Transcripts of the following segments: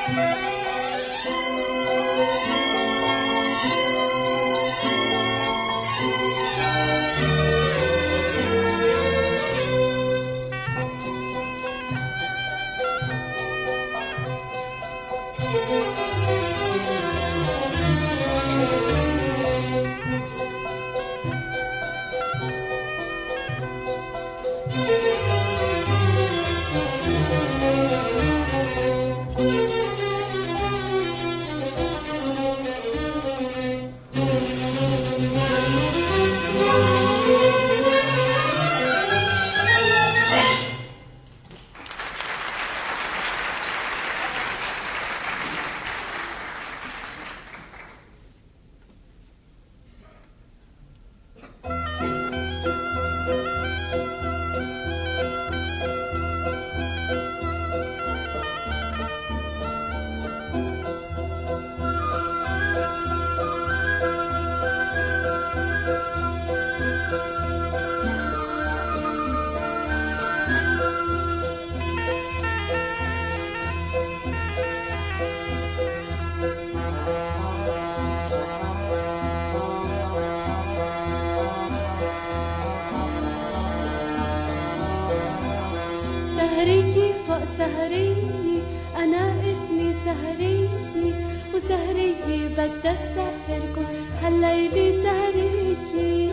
سهرية فوق سهرية، أنا اسمي سهرية، وسهرية بدها تسهركن هالليلة سهرية.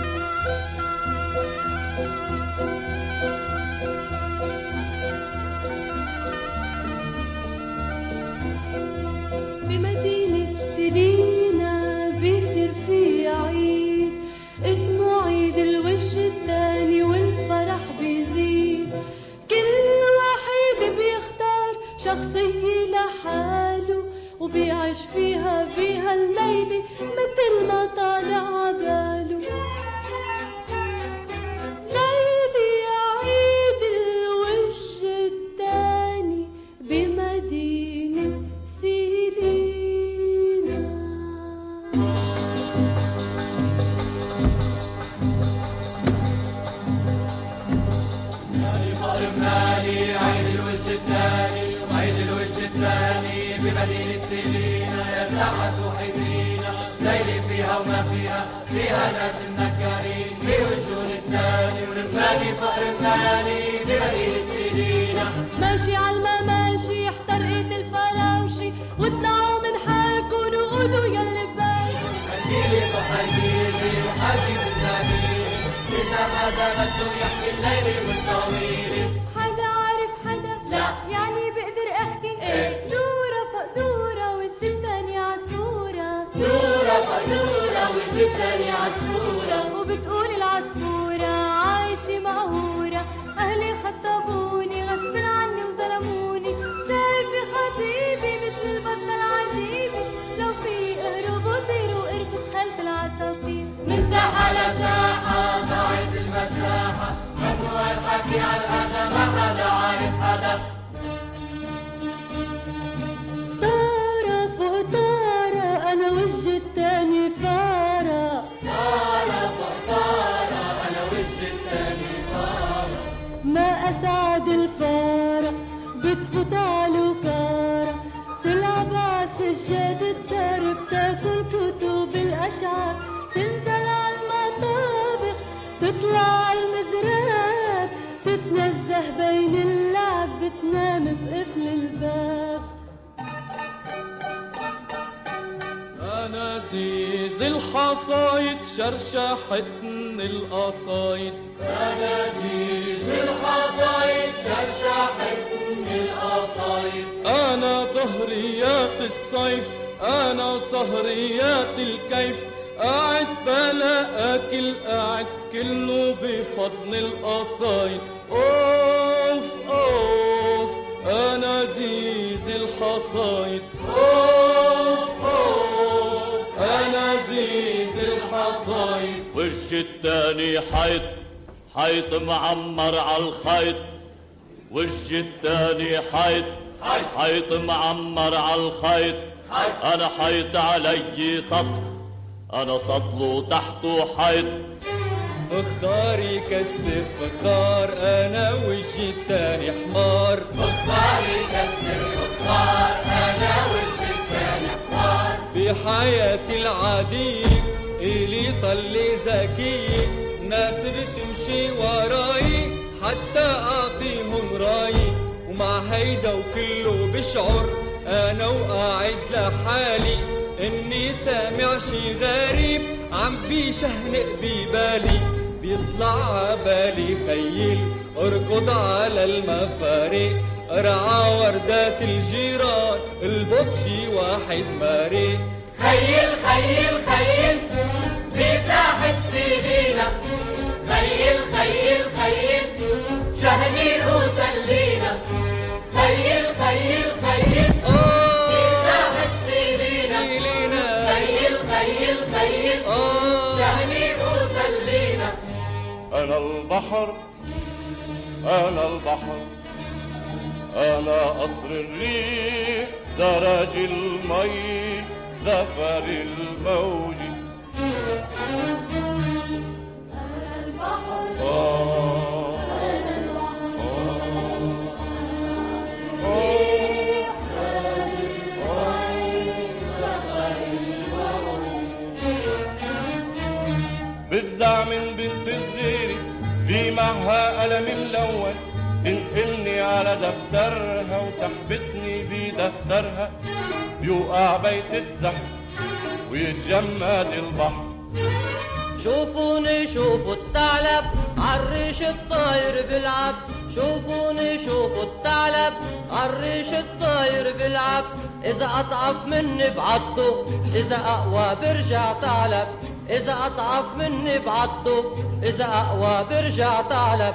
بمدينة سيلينا بيصير في عيد اسمه عيد الوش التاني، والفرح بيزيد. كل واحد بيختار شخصية لحاله، وبيعيش فيها بهالليلة متل ما طالع عباله. ليلة عيد الوش التاني بمدينة سيلينا. عيد الوش الثاني، عيد الوش الثاني بمدينة سيلينا، يا ساحة سوحتينا، ليلة فيها وما فيها، فيها ناس منكرين بوجون الثاني، ورماني فوق رماني بمدينة سيلينا. ماشي عالمماشي احترقت الفراوشي، واطلعوا من حالكن وقولوا يلي ببالكن. هديلي وحديلي وحاجي بالنبيلي، إذا حدا بده يحكي الليلة مش طويلة. حدا عارف حدا؟ لا. يعني بقدر احكي؟ ايه. دورة فوق دورة والشي التاني عصفورة. دورة فوق دورة والشي التاني عصفورة. وبتقول العصفورة عايشة مقهورة، أهلي خطبوني غصب عني وظلموني، شايفة خطيبي مثل البطة العجيبة، لو في اهرب وطير واركض خلف العصافير. من ساحة لساحة ضاعت المساحة، ممنوع الحكي عن هذا، ما حدا عارف حدا. طارة فوق طارة أنا وجه التاني فارة. طارة فوق طارة أنا وش التاني فارة. ما أسعد الفارة بتفوت عالوكارة، تلعب عالسجاد الدرب، تاكل كتب الأشعار، تنزل عالمطابخ، تطلع عالمزراب، تتنزه بين اللعب، بتنام بقفل الباب. أنازيز الحصايد شرشحتن القصايد، أنازيز الحصايد شرشحتن القصايد. أنا ظهريات الصيف، أنا صهريات الكيف، قاعد بلا أكل، قاعد كله بفضل القصايد. أوف أوف أنازيز الحصايد، أوف أوف أنازيز الحصايد. وش التاني حيط، حيط معمر عالخيط، وش التاني حيط، حيط معمر عالخيط. أنا حيط علي سطح، أنا سطل تحته حيط. فخار يكسر فخار، أنا وجهي التاني حمار. فخار يكسر فخار، في حياتي العادية إلي طلي ذكية، ناس بتمشي وراي حتى أعطيهم رايي، ومع هيدا وكله بشعر أنا وقاعد لحالي إني سامع شي غريب عم بيشهنق ببالي، بيطلع عبالي خيل اركض على المفارق، رعى وردات الجيران البطشي واحد مارق. خيل خيل خيل بساحة سيدينا، خيل خيل خيل شهني وسلينا، خيل خيل خيل بساحة سيدينا، خيل خيل خيل شهني وسلينا. أنا البحر أنا البحر أنا قطر الريح درج المي زفر الموج. أنا البحر أنا بفزع من بنت صغيرة في معها قلم ملون، تنقلني على دفترها وتحبسني بدفترها، بيوقع بيت الزحف ويتجمد البحر. شوفوني شوفوا الثعلب عالريش الطاير بلعب، شوفوني شوفوا الثعلب عالريش الطاير بلعب، إذا أضعف مني بعضه إذا أقوى برجع ثعلب، إذا أضعف مني بعضه إذا أقوى برجع ثعلب.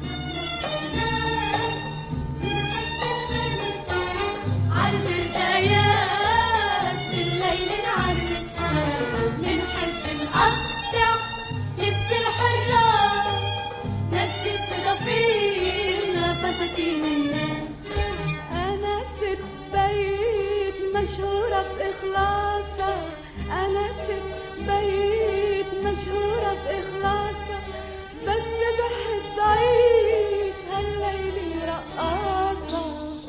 عالبردايات بالليل نعرس، منحب نقطع لبس الحراس، نكتب ضفيرنا فساتين الناس. أنا ست بيت مشهورة بإخلاصها، أنا ست بيت مشهورة بإخلاصها، بس بحب أعيش هالليلة رقاصة.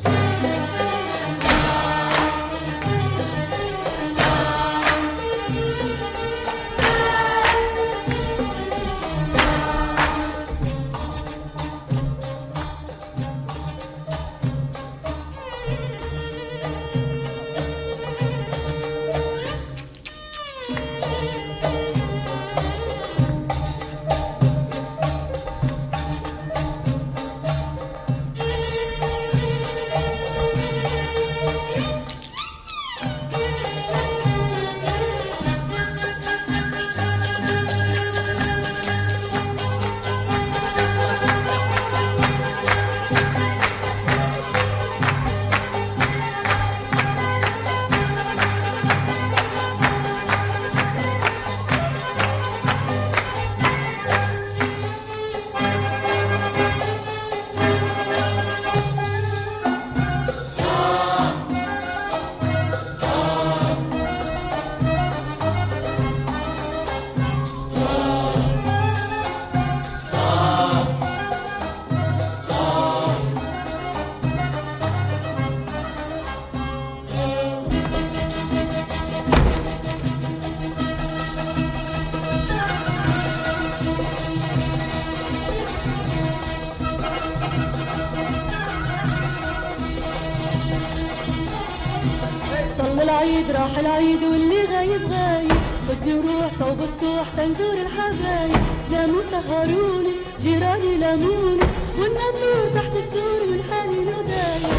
العيد راح العيد واللي غايب غايب، بدي نروح صوب سطوح تنزور الحبايب، ناموا سهروني جيراني لاموني، والناطور تحت السور من حالي ندايب.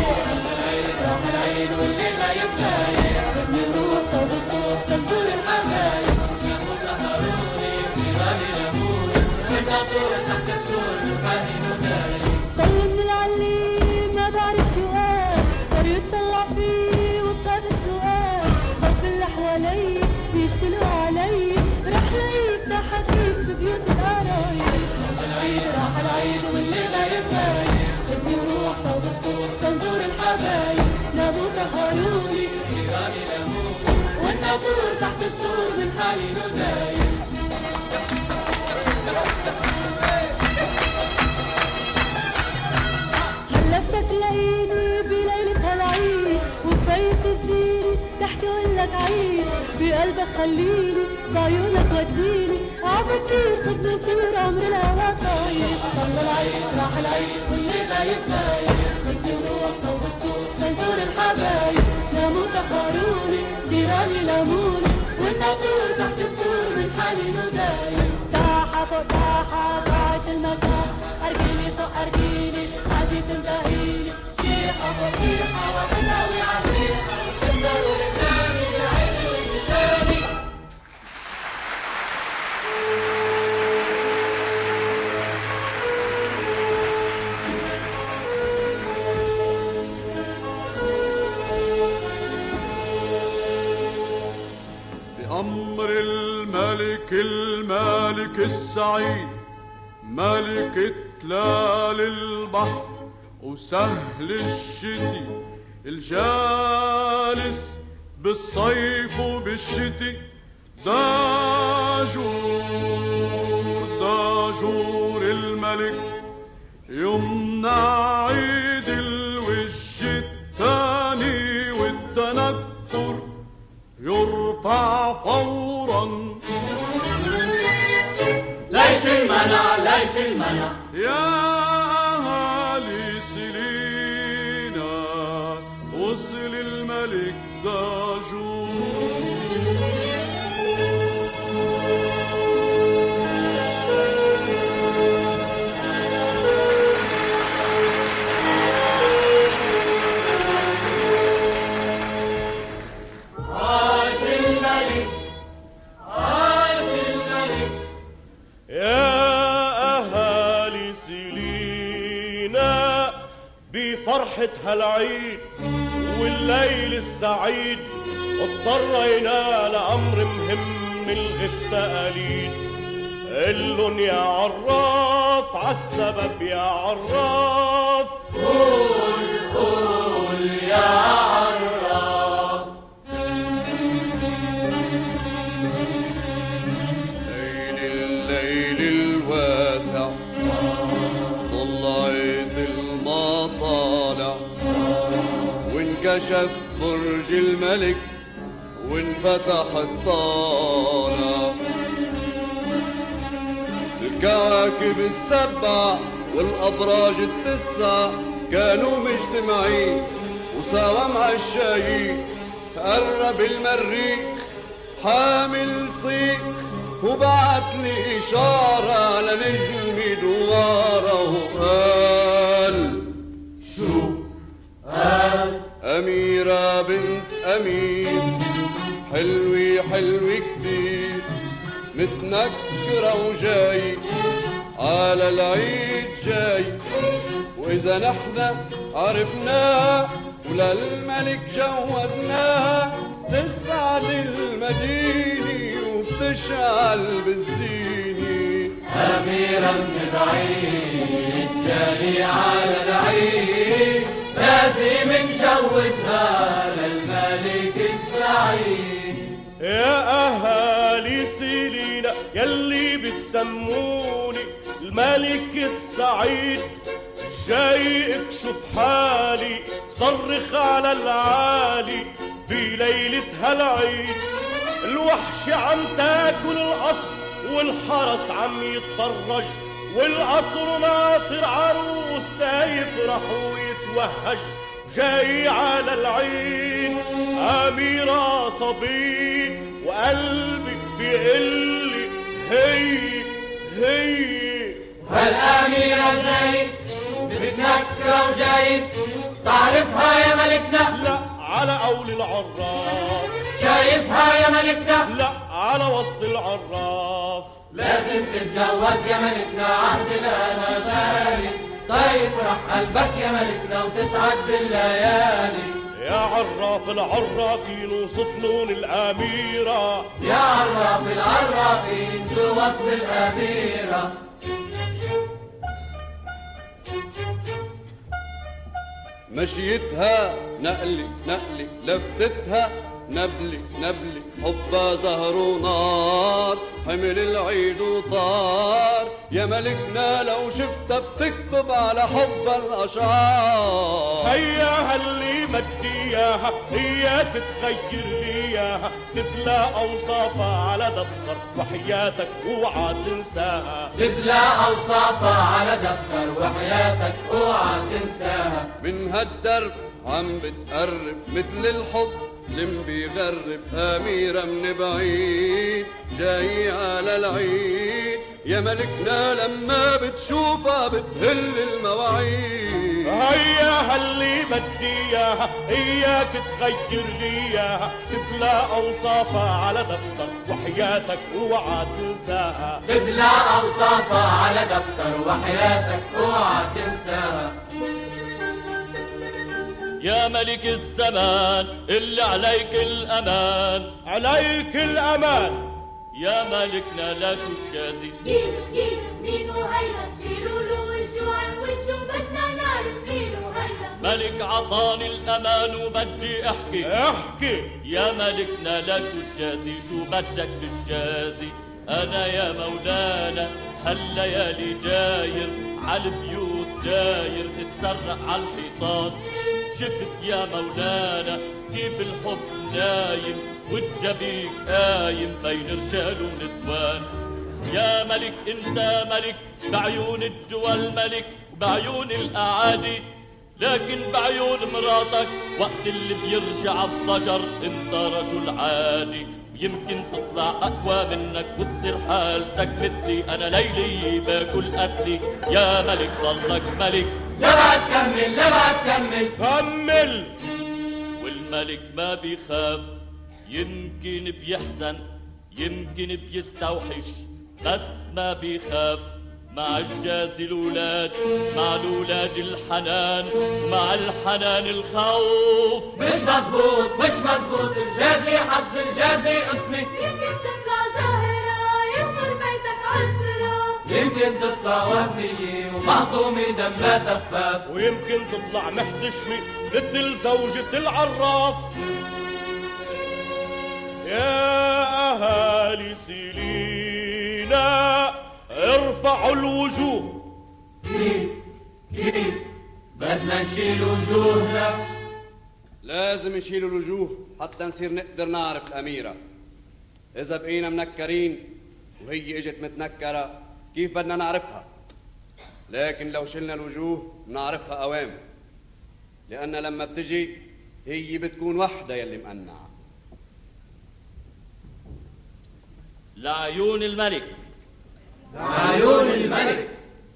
راح العيد واللي غايب غايب، بدي نروح صوب سطوح تنزور الحبايب، ناموا سهروني جيراني لاموني، والناطور تحت السور من حالي ندايب. طل من العلي ما بعرف شو قال، صار يطلع فيه وطاب السؤال، خف اللي حوالي يشتلوا علي، رح ليك حكيم في بيوت القرايب. العيد راح العيد واللي غايب غايب، بدي نروح صوب سطوح تنزور الحبايب، ناموا سهروني جيراني لاموني، والناطور تحت السور من حالي ندايب. حلفتك تلاقيني بليلة هالعيد، وبفايت الزيني تحكي ولا لك عيد بقلبك خليني بعيونك وديني عبكير خدني وطير عمر الهوى طاير طل العيد راح العيد واللي غايب غايب خدني وروح وبسطوح لنزور الحبايب ناموا سهروني جيراني لاموني والناطور تحت السور من حنين ودايب ساحة فوق ساحة ضاعت المساء أرجيني فوق أرجيني عجيت انتهيني شيحة فوق شيحة وبناوي عالريحة تنزلوا لبناني العيد والشتاني بأمر الملك السعيد ملك تلال البحر وسهل الشتي الجالس بالصيف وبالشتي داجور الملك يمنع عيد الوج التاني والتنكر يرفع فورا ليش المنع يا أهالي سلينا وصل الملك داجور فرحة هالعيد والليل السعيد اضطرينا لأمر مهم نلغي التقاليد قلن يا عراف عالسبب يا عراف قول يا عراف الليل الواسع طلعت المطالع وانكشف برج الملك وانفتح الطالع الكواكب السبع والأبراج التسع كانوا مجتمعين وسوا معشايين قرب المريخ حامل صيخ وبعت لي إشارة لنجم دواره وقال شو قال أميرة بنت أمير حلوة كتير متنكرة وجاي على العيد جاي وإذا نحن عرفناه وللملك جوزناه تسعد المدينة وبتشعل بالزينة أميرة من بعيد جاي على العيد لازم نجوزها للملك السعيد يا أهالي سيلينا يلي بتسموني الملك السعيد جاي اكشف حالي صرخ على العالي بليلة هالعيد الوحش عم تاكل القصر والحرس عم يتفرج والقصر ناطر عروس يفرح ويتوهج جاي على العيد أميرة صبي وقلبي بيقلي هي هالأميرة جاي بتنكرة وجاي تعرفها يا ملكنا لا على قول العراف شايفها يا ملكنا لا على وصف العراف لازم تتجوز يا ملكنا عهدنا أنا غالي يفرح قلبك يا ملكنا وتسعد بالليالي يا عراف العرافين وصف لون الأميرة يا عراف العرافين شو وصف الأميرة مشيتها نقلي لفتتها نبلي نبلي حبها زهر ونار، حمل العيد وطار، يا ملكنا لو شفتها بتكتب على حبها الأشعار. هياها اللي بدي اياها هي تتغير لي اياها، تبلى اوصافها على دفتر وحياتك اوعى تنساها. تبلى اوصافها على دفتر وحياتك اوعى تنساها. من هالدرب عم بتقرب مثل الحب لم بيغرب، أميرة من بعيد جاي على العيد، يا ملكنا لما بتشوفها بتهل المواعيد. هياها اللي بدي اياها هي تتغير لي اياها، تبلى اوصافها على دفتر وحياتك اوعى تنساها. تبلى اوصافها على دفتر وحياتك اوعى تنساها. يا ملك الزمان اللي عليك الأمان، عليك الأمان يا ملكنا لا شو الشازي. مينو هيدا شيلوا له وشه عن وشه بدنا نعرف مينو هيدا. ملك عطاني الأمان وبدي أحكي يا ملكنا لا شو الشازي، شو بدك بالشازي؟ أنا يا مولانا هالليالي داير عالبيوت داير، تتسرق عالحيطان. شفت يا مولانا كيف الحب نايم والجبيك قايم بين رجال ونسوان. يا ملك انت ملك بعيون الجوال ملك وبعيون الاعادي، لكن بعيون مراتك وقت اللي بيرجع الضجر انت رجل عادي. يمكن تطلع اقوى منك وتصير حالتك مثلي، انا ليلي باكل قتلي. يا ملك ضلك ملك، لا بعد كمل لا بعد كمل كمل. والملك ما بيخاف، يمكن بيحزن يمكن بيستوحش، بس ما بيخاف. مع الجاز الولاد مع الولاد الحنان، مع الحنان الخوف. مش مزبوط الجازي حظ الجازي اسمك. يمكن تطلع زاهرة يمر بيتك عالتراب، يمكن تطلع وفية ومهضومة دم لا تخفاف، ويمكن تطلع محتشمة مثل زوجة العراف. يا أهالي سيلينا ارفعوا الوجوه. كيف بدنا نشيل وجوهنا؟ لازم نشيل الوجوه حتى نصير نقدر نعرف الأميرة. إذا بقينا منكرين وهي اجت متنكرة كيف بدنا نعرفها؟ لكن لو شلنا الوجوه بنعرفها أوام، لأن لما بتجي هي بتكون وحدة يلي مقنعة. لعيون الملك، لعيون الملك.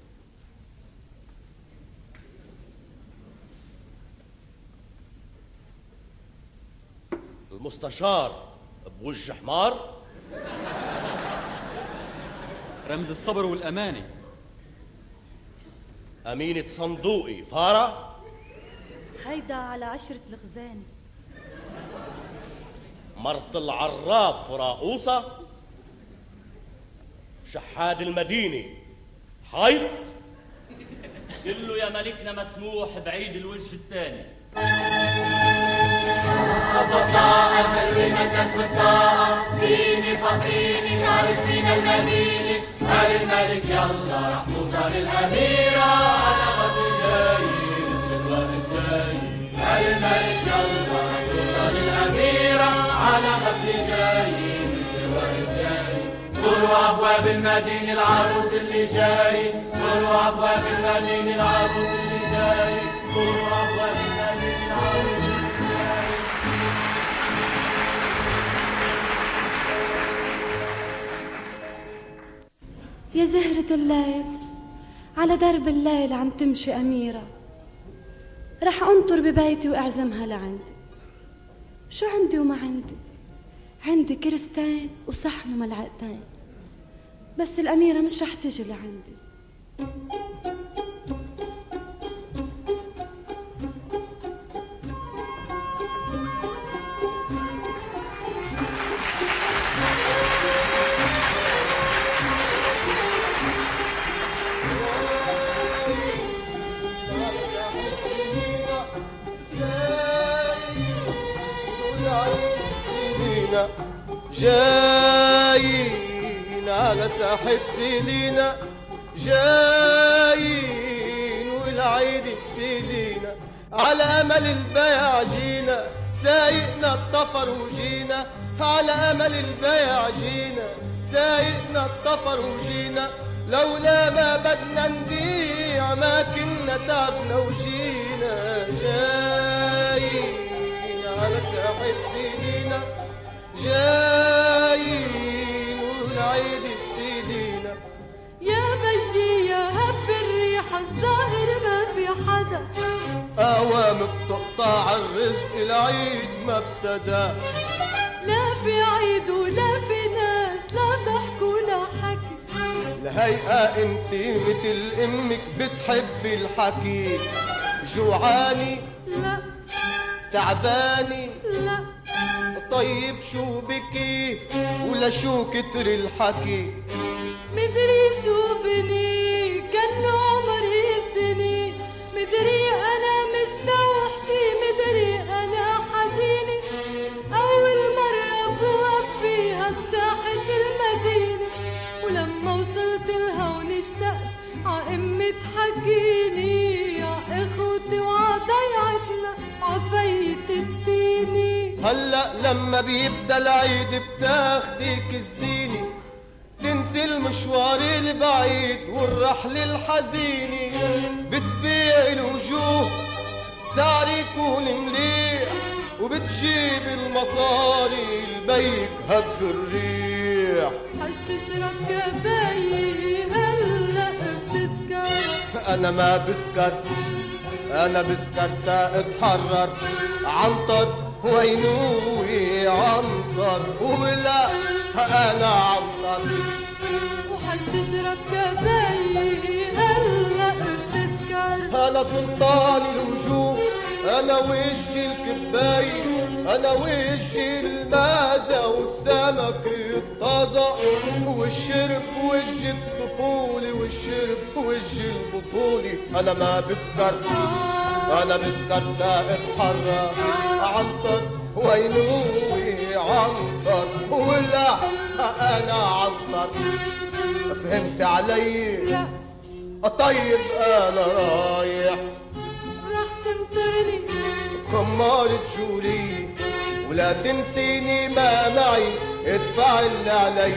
المستشار بوجه حمار، رمز الصبر والأمانة. أمينة صندوقي فارة، هيدا على عشرة الخزانة. مرت العراف راقوصة، شحاد المدينة حيث. قل له يا ملكنا مسموح بعيد الوجه الثاني. الطاقة الحلوة ملكاش بالطاقة، فيني فاطيني تعرف فينا المدينة. قال الملك يلا رح توصل الأميرة على غد جاي مثل الوقت جاي. قال الملك يلا رح توصل الأميرة على غد جاي مثل الوقت جاي. طلعوا أبواب المدينة العروس اللي جاي، طلعوا أبواب المدينة العروس اللي جاي، طلعوا أبواب المدينة العروس. يا زهرة الليل على درب الليل عم تمشي أميرة، رح أنطر ببيتي وأعزمها لعندي. شو عندي وما عندي؟ عندي كرستين وصحن وملعقتين، بس الأميرة مش رح تجي لعندي. سيلينا، جايين على ساحة سيلينا، جايين والعيد بسيلينا، على أمل البيع جينا، سايقنا الطفر وجينا، على أمل البيع جينا، سايقنا الطفر وجينا، لولا ما بدنا نبيع ما كنا تعبنا وجينا، جايين على ساحة سيلينا، جايين والعيد بسيلينا. يا بيي يا هب الريح الظاهر ما في حدا، أوام بتقطع الرزق العيد ما ابتدى، لا في عيد ولا في ناس، لا ضحك ولا حكي. الهيئة انت مثل امك بتحبي الحكي، جوعاني لا تعباني لا، طيب شو بكي ولا شو كتر الحكي؟ مدري شو بني كان عمري سنين، مدري انا مستوحشي، مدري انا حزينة، اول مرة بوقف فيها بساحة المدينة، ولما وصلت لها ونشتقت ع امي تحكيني، ع اخوتي وع ضيعتنا عفايت التيني. هلأ لما بيبدا العيد بتاخديك الزينة، تنسي المشوار البعيد والرحل الحزينة، بتبيع الوجوه سعر يكون مليح، وبتجيب المصاري البيك هب الريح. حاج تشرب كبايي هلأ بتسكر، أنا ما بسكر، أنا بسكر تا اتحرر، عنطر وينوي عنطر، ولا أنا عنطر. وحاج تشرب كبايي هلأ بتسكر، أنا سلطان الوجوه، أنا وجه الكباية، أنا وجه المعدة والسمك الطازة، والشرب وجه الطفولة، والشرب وجه البطولة. أنا ما بسكر، أنا بسكر لا اتحرى، عنطر وينوي عنطر، ولا أنا عنطر. فهمت علي؟ لا طيب أنا رايح راح تنطرني خمارة جوري، ولا تنسيني ما معي، ادفع اللي علي.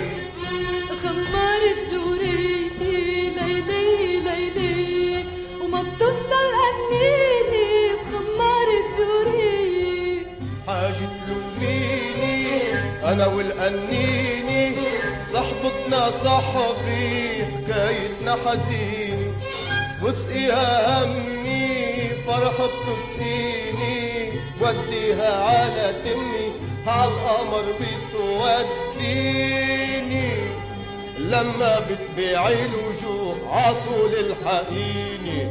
خمارة جوري ليلي ليلي، وما بتفضل أنيني بخمارة جوري. حاجة تلوميني أنا والأنيني، صحبتنا صحبي حكايتنا حزين، واسقيها همي فرحة تسقيني، وديها على تمي عالقمر بتوديني، لما بتبيعي الوجوه عطول الحقيني.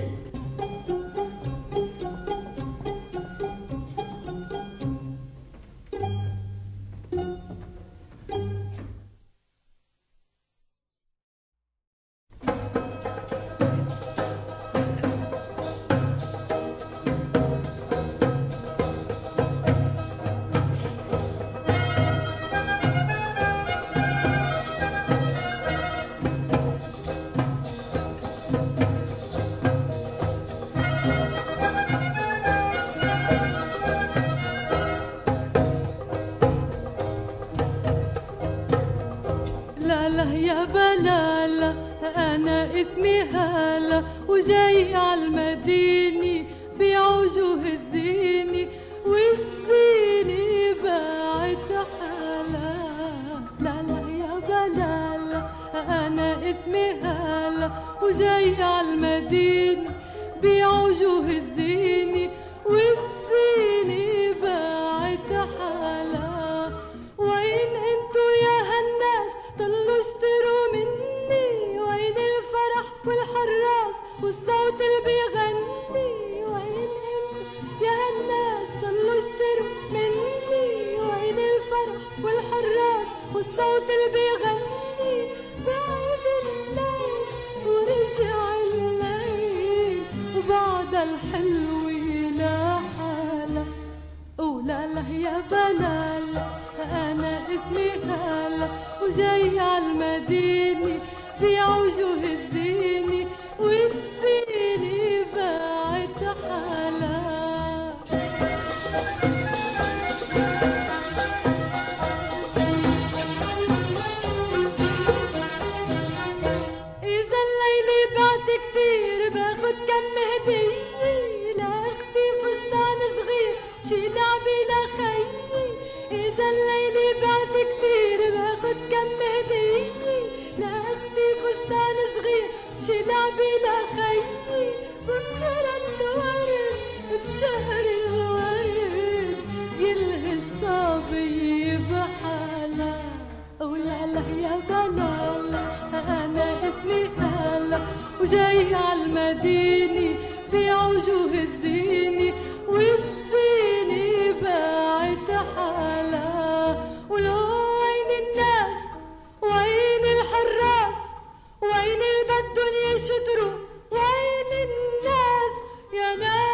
اسمي هالة وجاي عالمدينة بوجوه الزينة والزينة باعت حالة. لا لا يا بلالة أنا اسمي هالة وجاي عالمدينة بوجوه الزينة والزينة باعت حالة. وين انتو يا هالناس ضلوا اشتروا مني، وين الفرح والحراس والصوت اللي بيغني. وين انتو يا هالناس ضلوا اشتروا مني، وين الفرح والحراس والصوت اللي بيغني. بعد الليل ورجع الليل وبعد الحلو لا حالة. ولا لا يا بلال أنا اسمي هلا وجاي عالمدينة بيع وجوه الزينة والزينة باعت حلا. إذا الليلة بعت كتير باخد كم هدية لأختي فستان صغير شي لعبة لخيي. إذا الليلة بعت كتير باخد كم هدية لأختي فستان صغير شي لعبة لخيي. بكرة الورد بشهر الورد يلهي الصبي بحالة. ولا لا يا بلال أنا اسمي هلا وجاي عالمدينة بيع وجوه الزينة والزينة باعت حالة. ولو وين الناس وين الحراس وين اللي بدن يشتروا وين الناس يا ناس.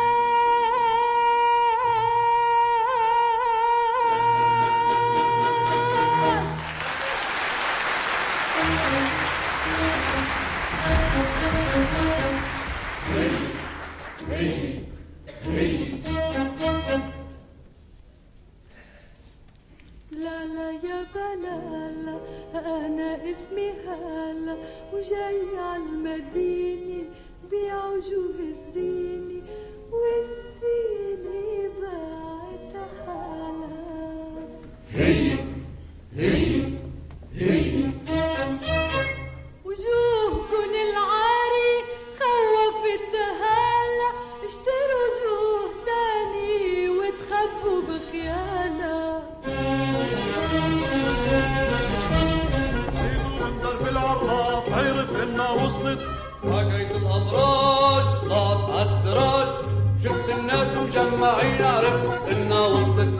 لا لا يا بلال أنا اسمي هلا وجاي عالمدينة بيع وجوه الزينة والزينة باعت حالة. وجوهكن العاري خوفت هلا اشتروا وجوه تاني وتخبوا بخيانة. زيدوا من درب العراف عرف إنها وصلت حكيت الأبراج طلعت عالدراج شفت الناس مجمعين عرفت إنها وصلت.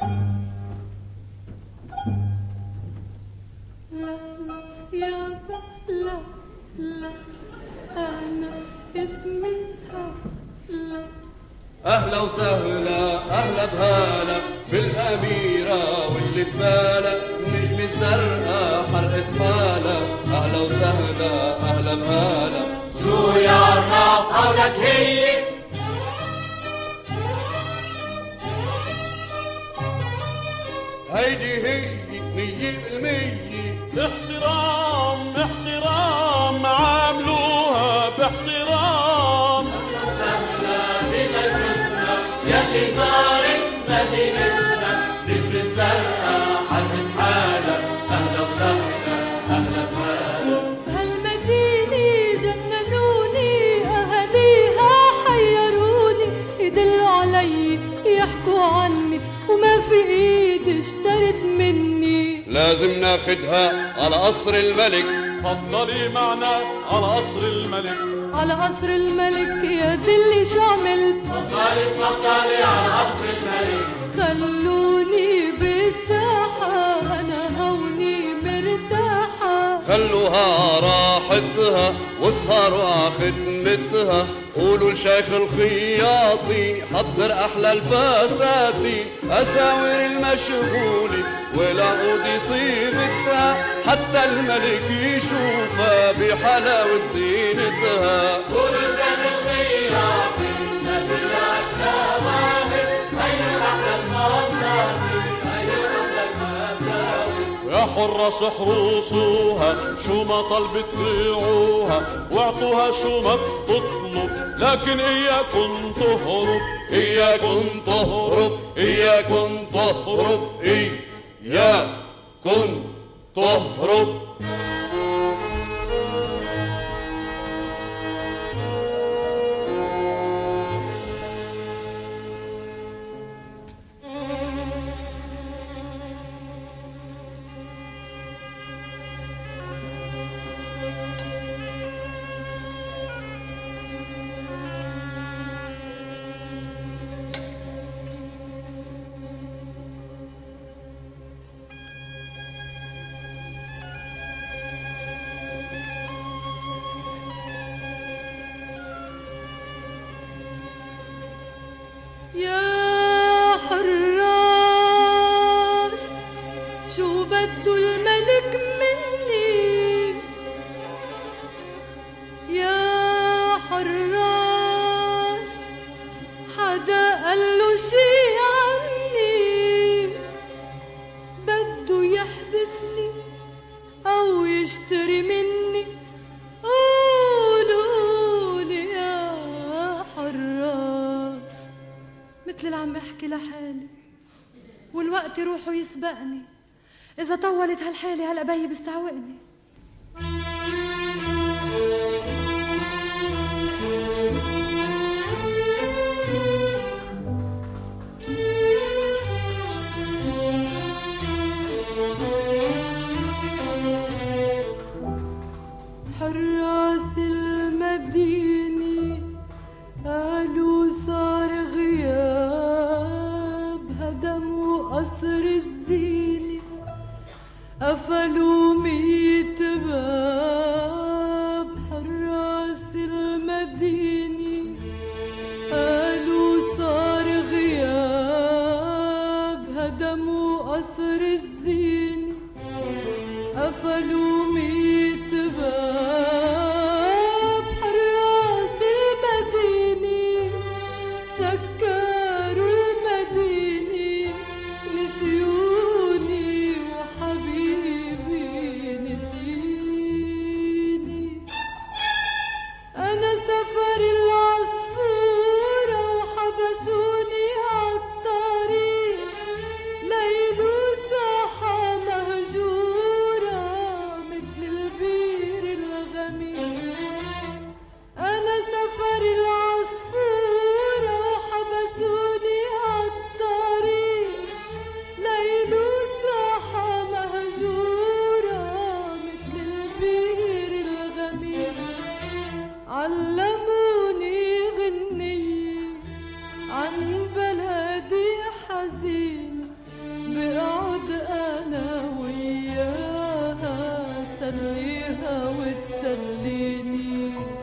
لا لا يا لا لا أنا اسمي هلا. أهلا وسهلا أهلا بهلا بالأميرة واللي ببالها النجمة الزرقاء حرقت حالها. أهلا وسهلا أهلا بهلا شو يا عراف حولك هي هيدي هي 100%. احترام احترام عاملوها باحترام. سهلة بضيفتنا يلي زارت مدينتنا نجم الزرقاء حرقت حالها. أهلا وسهلا أهلا بهلا. بهالمدينة جننوني أهاليها حيروني يدلوا علي يحكوا عني وما في إيدي اشترت مني. لازم ناخدها على قصر الملك. تفضلي معنا على قصر الملك. على قصر الملك يا دلي شو عملت. تفضلي على قصر الملك. خلوني بالساحة أنا هوني مرتاحة. خلوها راحتها واسهروا ع خدمتها. قولوا لشيخ الخياطي حضر أحلى الفساتين أساور المشغولة والعقود صيغتها حتى الملك يشوفها بحلاوة زينتها. قولوا لشيخ الخياطي نبي الشواهد هيا أحلى المصابي هيا أحلى المساوي. يا حراس احرسوها شو ما طلبت تبيعوها واعطوها شو ما بتطلب لكن إياكن تهرب إياكن تهرب إياكن تهرب إياكن تهرب. شو بده الملك مني يا حراس؟ حدا قاله شي عني؟ بده يحبسني أو يشتري مني؟ قولولي يا حراس. مثل اللي عم بحكي لحالي والوقت روحه يسبقني، إذا طولت هالحالة هلأ بيي بيستعوقني. حراس المدينة قالوا صار غياب، هدموا قصر الزينة، قفلوا 100 باب. حراس المدينة قالوا صار غياب، هدموا قصر الزينة، قفلوا 100 باب. حراس المدينة سكروا المدينة، نسيوني وحبيبي نسيني. أنا سفر العصفورة وحبسوني عالطريق، ليل وساحة مهجورة مثل البير الغميق. أنا سفر العصفورة وحبسوني عالطريق، ليل وساحة مهجورة مثل البير الغميق. علموني غنية عن بلدي حزين، بقعد أنا وياها سليها وتسليني.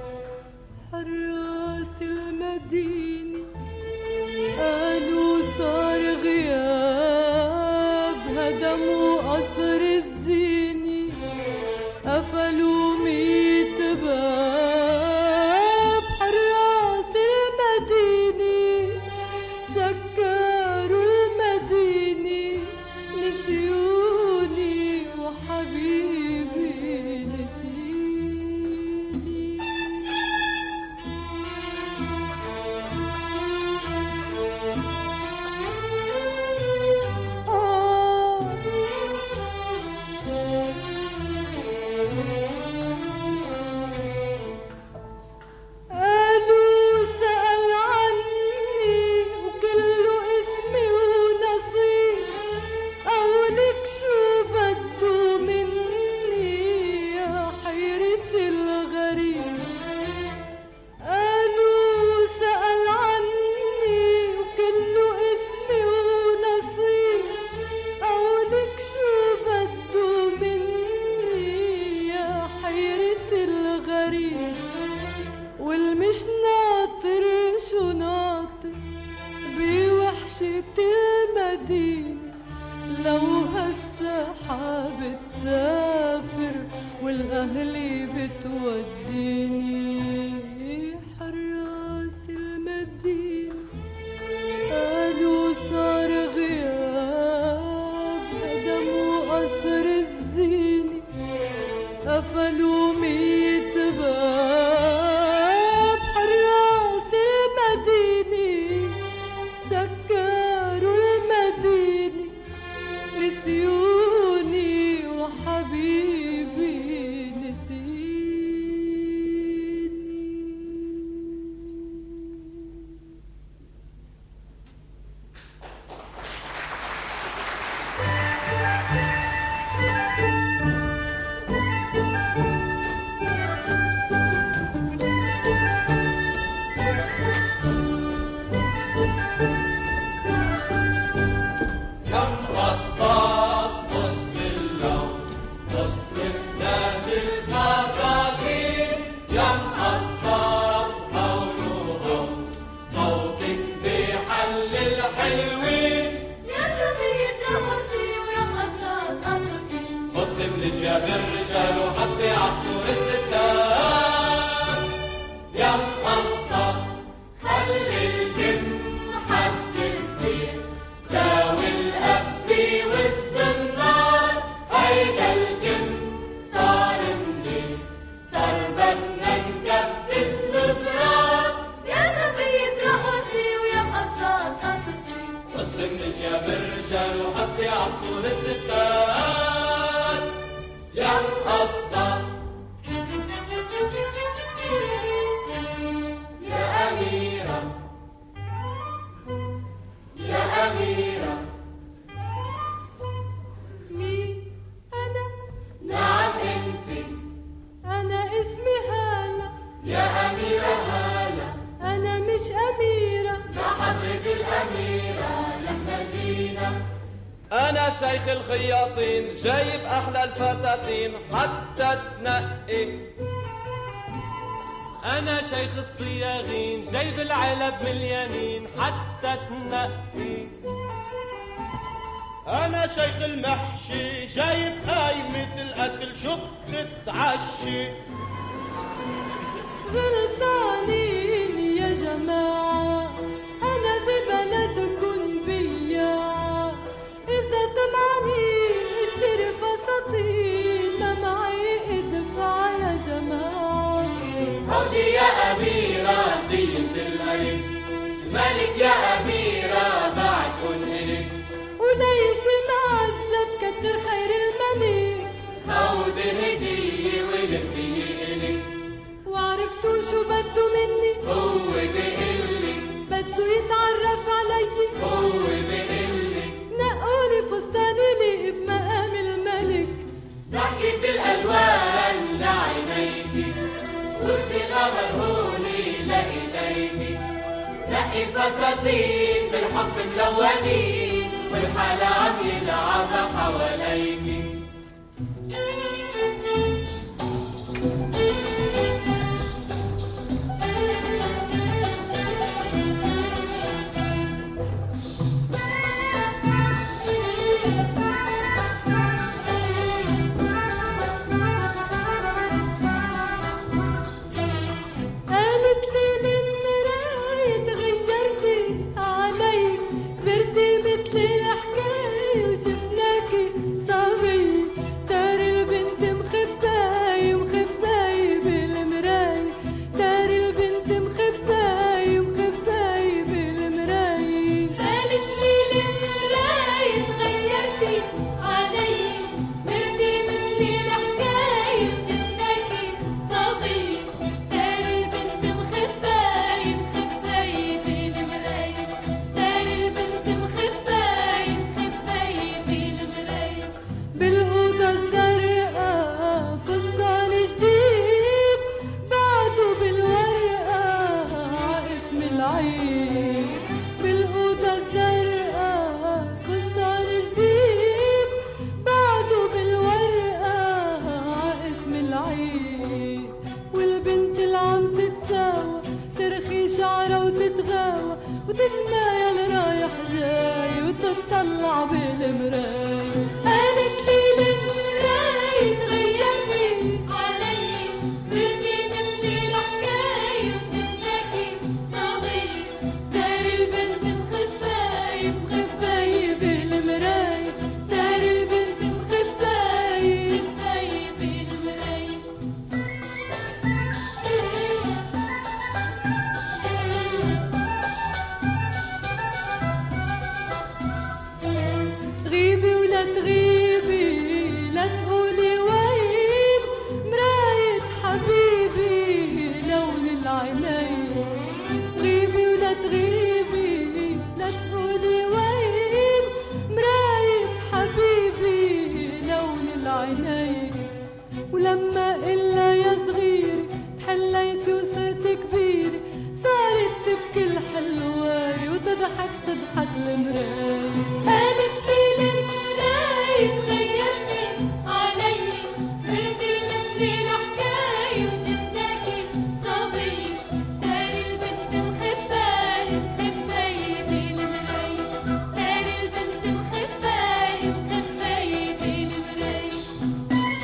حراس المدينة قالوا صار غياب، هدموا قصر الزينة، قفلوا 100 باب. حراس المدينة سكروا المدينة، نسيوني وحبيبي نسيني. قالوا سأل عني وكله اسمي ونصيب، قولك شو بده مني يا حيرة الغريب. قالوا سأل عني وكله اسمي ونصيب، قولك شو بده مني يا حيرة الغريب. والمش ناطر شو ناطر بوحشة المدينة، لو هسا حابة تسافر والأهلي بتوديني. حراس المدينة قالوا صار غياب، هدموا قصر الزينة، قفلوا 100 باب. حراس المدينة سكروا المدينة، نسيوني وحبيبي نسيني. شاب الرجال وحطي عصور الستات يا مقصة خلي الجن حد الزين ساوي الأبي والزنار هيدا الجن صار منين صار بدنا نكبس الزرار يا شبية رقصي ويا مقصات قصصي قصة شاب الرجال وحطي عصور الستات يا مقصة يا أميرة يا أميرة مين أنا؟ نعم أنت أنا اسمي هالة. يا أميرة هالة أنا مش أميرة. يا حضرة الأميرة نحن جينا أنا شيخ الخياطين جايب أحلى الفساتين حتى تنقي. أنا شيخ الصياغين جايب العلب مليانين حتى تنقي. أنا شيخ المحشي جايب قايمة الأكل شو بتتعشي. غلطانين يا جماعة أنا ببلدكن بياعة. إذا طمعانين اشتري فساتين ما معي ادفع يا جماعة. هودي يا أميرة هدية الملك الملك يا أميرة بعدكن إلك وليش معذب كتر خير الملك. هودي هدية والهدية إلك وعرفتوا شو بده مني؟ هو بقلك بده يتعرف علي. هو بقلك نقولي فستاني لي بمقام الملك. ضحكة الألوان لعينيكي والصيغة مرهونة لإيديكي نقي فساتين بالحب ملونين والحالة عم يلعب حواليكي. قالت لي للمراية تغيرتي علي. كبرتي مثل الحكاية وشفناكي صبية. دار البنت مخباية مخباية بالمراية. دار البنت مخباية مخباية بالمراية. قالت لي للمراية تغيرتي علي. كبرتي مثل الحكاية وشفناكي صبية. دار البنت مخباية مخباية بالمراية. دار البنت مخباية مخباية بالمراية. بالأوضة الزرقاء فستان جديد بعده بالورقة اسم العيد. بالأوضة الزرقاء فستان جديد بعده بالورقة اسم العيد. والبنت اللي عم تتساوى ترخي شعرها وتتغاوى وتتمايل رايح جاي وتطلع بالمراية. قالت لي للمراية تغيرتي علي. كبرتي مثل الحكاية وشفناكي صبية. دار البنت مخباية مخباية بالمراية. دار البنت مخباية مخباية بالمراية. غيبي ولا تغيبي لا تقولي وين. مراية حبيبي لون العينين. غيبي ولا تغيبي لا تقولي وين. مراية حبيبي لون العينين. ولما إلا يا صغيري تحليتي وصرت كبيرة صارت تبكي الحلواية وتضحك تضحك المراية. قالت لي للمراية تغيرتي علي. كبرتي مثل الحكاية وشفناكي صبية. دار البنت مخباية مخباية بالمراية. دار البنت مخباية مخباية بالمراية.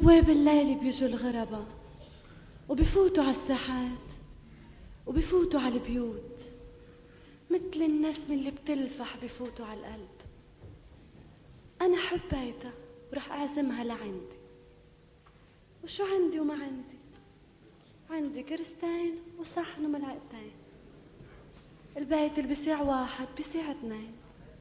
بواب الليل بيجوا الغرباء وبفوتوا على الساحات وبفوتوا على البيوت، مثل النسمة اللي بتلفح بفوتوا على القلب. أنا حبيتها ورح أعزمها لعندي. وشو عندي وما عندي؟ عندي كرستين وصحن وملعقتين. البيت اللي بيساع واحد بيساع اثنين.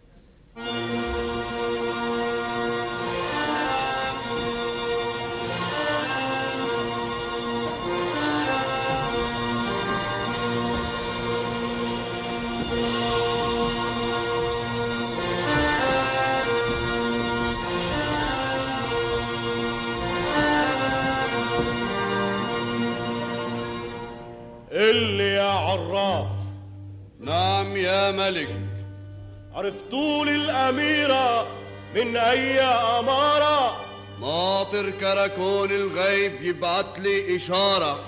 اللي يا عراف. نعم يا ملك. عرفتوا لي الأميرة من أي أمارة؟ ناطر كراكون الغيب يبعت لي إشارة.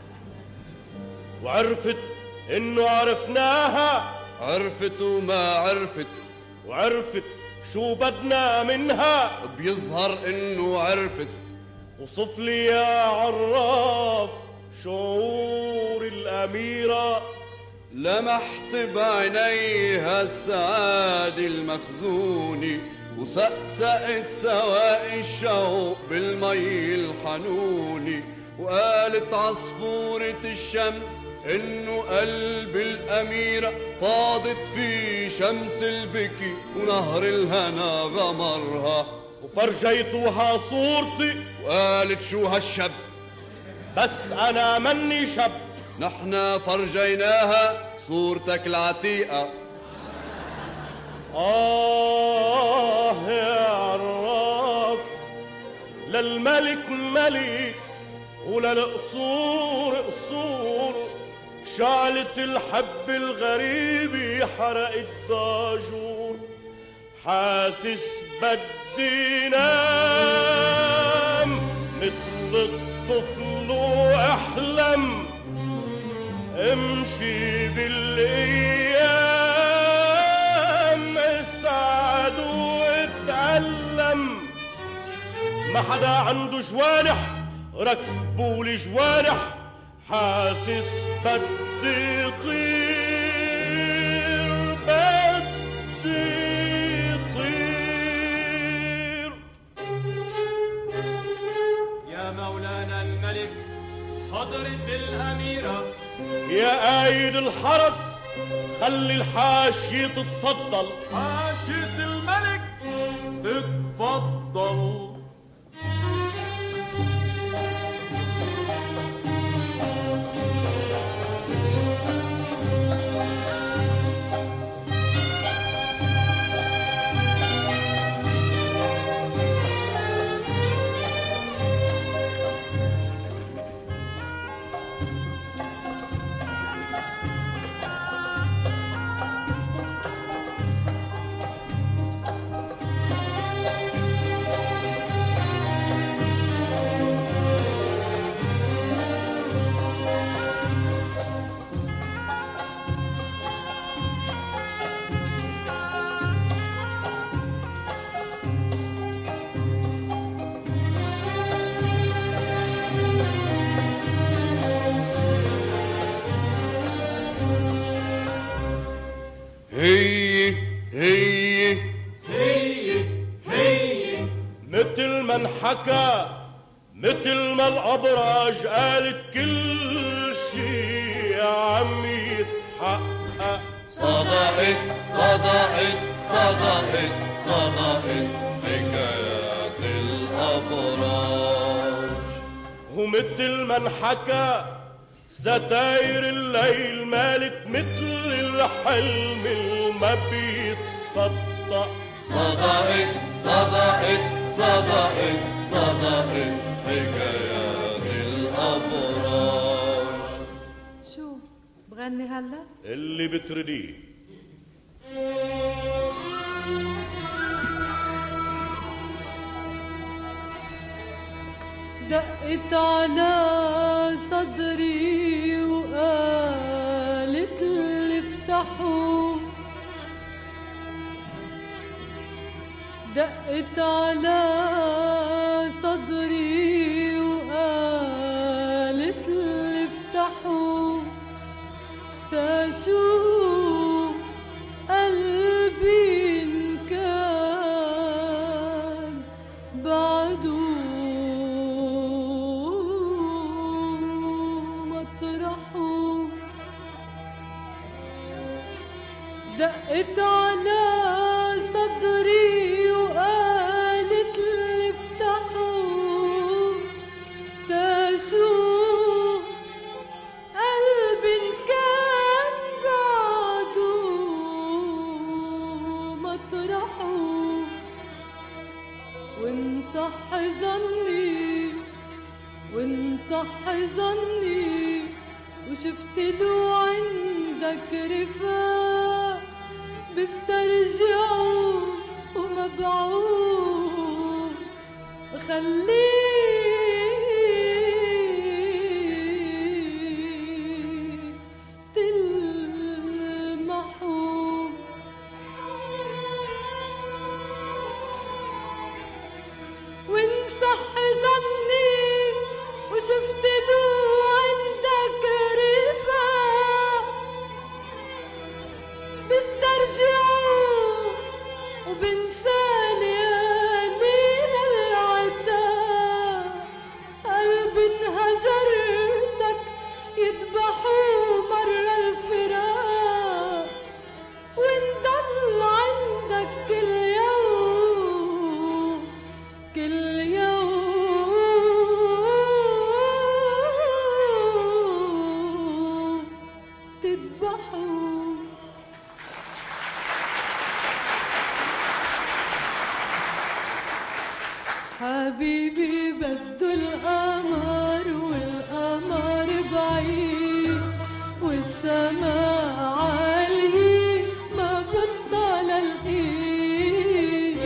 وعرفت إنه عرفناها؟ عرفت وما عرفت. وعرفت شو بدنا منها؟ بيظهر إنه عرفت. وصف لي يا عراف شعور الأميرة. لمحت بعينيها السعادة المخزونة وسقسقت سواقي الشوق بالمي الحنونة، وقالت عصفورة الشمس إنه قلب الأميرة فاضت في شمس البكي ونهر الهنا غمرها. وفرجيتوها صورتي وقالت شو هالشب؟ بس أنا مني شب. نحنا فرجيناها صورتك العتيقة. يا عراف، للملك ملك وللقصور قصور، شعلة الحب الغريب حرقت داجور. حاسس بدي نام مثل الطفل واحلم، امشي بالايام اسعد واتألم. ما حدا عنده جوانح ركبولي جوانح، حاسس بدي طير بدي طير. يا مولانا الملك حضرت الأميرة. يا قايد الحرس خلي الحاشية تتفضل. حاشية الملك تتفضل. هي مثل ما انحكى، مثل ما الأبراج قالت كل شي عم يتحقق. صدقت صدقت صدقت صدقت حكايات الأبراج. ومثل ما انحكى ستاير الليل مالت مثل الحلم الما بيتصدق. صدقت صدقت صدقت صدقت حكايات الأبراج. شو بغني هلا؟ اللي بترديه. دقت على صدري وقالت لي افتحوا. دقت على صدري دقت على صدري وقالت لي افتحوا تشوف قلبي إن كان بعده مطرحه، وإن صح ظني وإن صح ظني وشفت له عندك رفاق بسترجعه ومبعوه خليه تلمحه. وإن صح ظني وشفت له عندك رفاق بسترجعه وبنسى ليالينا العتاب، قلبي انهجرتك يذبحوا مرة الفراق، وإن ضل عندك كل يوم كل يوم تذبحوا. حبيبي بده القمر والقمر بعيد والسماء عالية ما بطل الايد.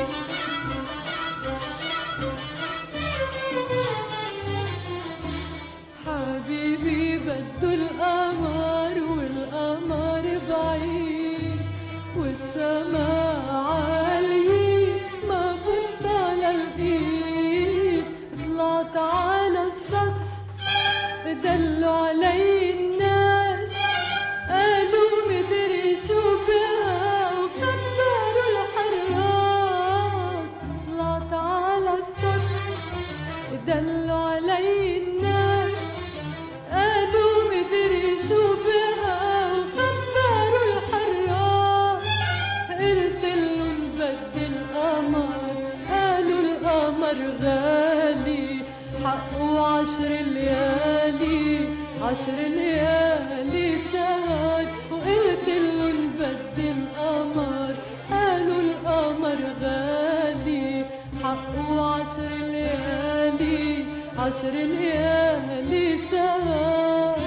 حبيبي بده القمر والقمر بعيد والسماء عالية ما بطل الايد. طلعت على السطح دلوا علي الناس قالوا مدري شو بها وخبروا الحراس. طلعت على السطح دلوا علي الناس قالوا مدري شو بها وخبروا الحراس. قلت لهم بدي القمر قالوا القمر غالي حقه 10 ليالي 10 ليالي سهر. وقلت لهم بدي القمر قالوا القمر غالي حقه 10 ليالي 10 ليالي سهر.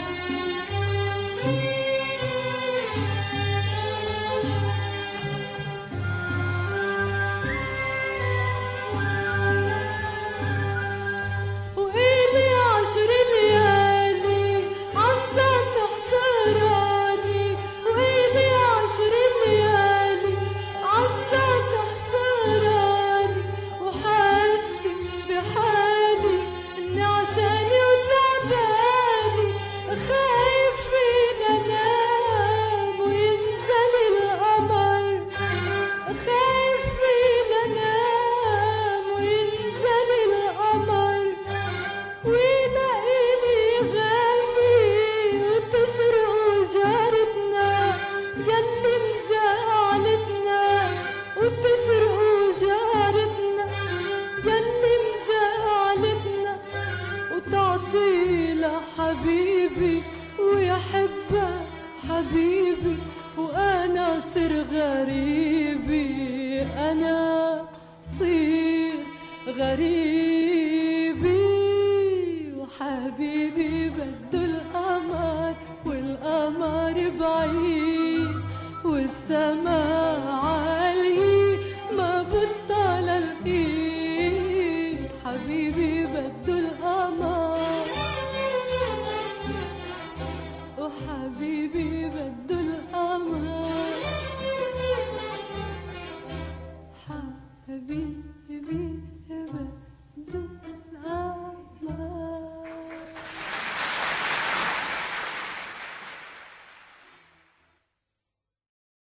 وإلي 10 ليالي عالسطح حصراني، وإلي 10 ليالي عالسطح حصراني، وحاسة بحالي إني عساني وتعباني، خايفة لنام وينزل القمر، خايفة لنام وينزل القمر، ويلاقيني غافي وتسرق جارتنا يلي مزعلتنا، وتسرق جارتنا يلي مزعلتنا، وتعطي لحبيبي ويحبها حبيبي، وأنا صير غريبي أنا صير غريبي. وحبيبي بده القمر والقمر بعيد والسماء عالية ما بطل الايد. حبيبي بده القمر وحبيبي بده القمر. حبيبي